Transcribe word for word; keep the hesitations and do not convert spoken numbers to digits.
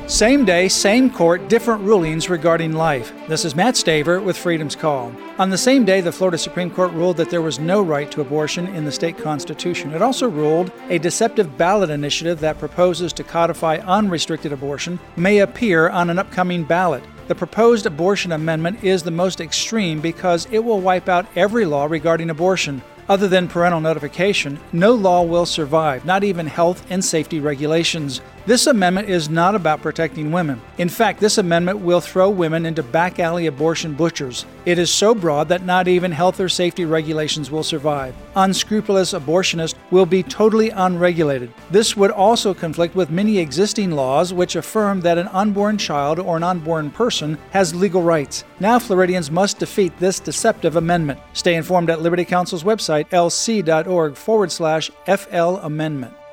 Same day, same court, different rulings regarding life. This is Matt Staver with Freedom's Call. On the same day, the Florida Supreme Court ruled that there was no right to abortion in the state constitution. It also ruled a deceptive ballot initiative that proposes to codify unrestricted abortion may appear on an upcoming ballot. The proposed abortion amendment is the most extreme because it will wipe out every law regarding abortion. Other than parental notification, no law will survive, not even health and safety regulations. This amendment is not about protecting women. In fact, this amendment will throw women into back alley abortion butchers. It is so broad that not even health or safety regulations will survive. Unscrupulous abortionists will be totally unregulated. This would also conflict with many existing laws which affirm that an unborn child or an unborn person has legal rights. Now Floridians must defeat this deceptive amendment. Stay informed at Liberty Counsel's website, lc.org forward slash FL amendment.